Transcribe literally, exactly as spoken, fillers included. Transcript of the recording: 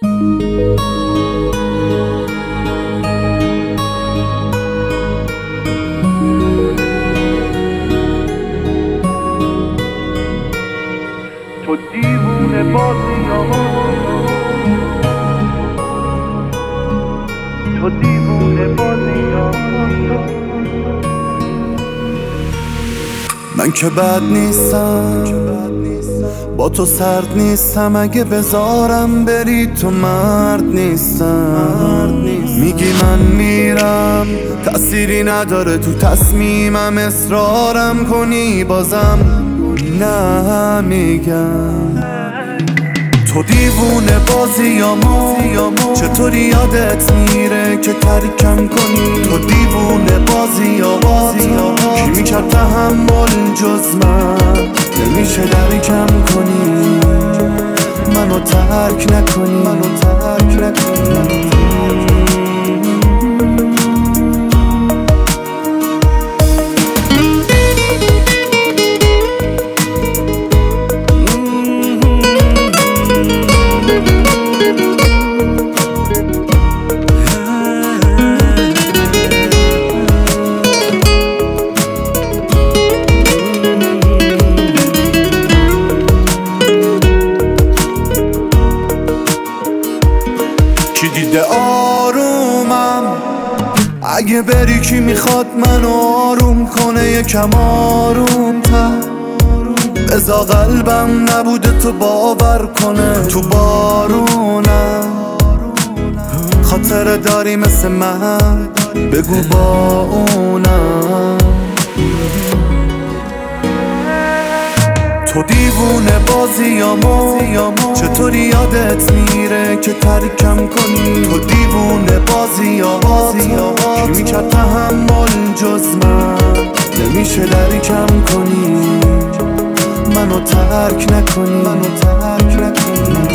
تو دیوونه بازیامو، تو دیوونه بازیامو. من که بد نیستم، با تو سرد نیستم، اگه بذارم بری تو مرد نیستم. میگی من میرم، تأثیری نداره تو تصمیمم، اصرارم کنی بازم نمیگم. تو دیوونه بازیامو، چطوری یادت میره که ترکم کنی؟ تو دیوونه بازیامو، کی میکرد تحمل جز من؟ نمیشه درکم کنی، منو ترک نکنی، منو ترک نکنی. کی دیده آرومم؟ اگه بری کی میخواد منو آروم کنه؟ یکم آروم تر بزا قلبم نبوده تو باور کنه. تو بارونم خاطره داری مثل من، بگو با اونم. تو دیوونه بازیامو، چطوری یادت میره که ترکم کنی؟ تو دیوونه بازیامو، کی میکرد تحمل جز من؟ نمیشه درکم کنی، منو ترک نکنی، منو ترک نکنی.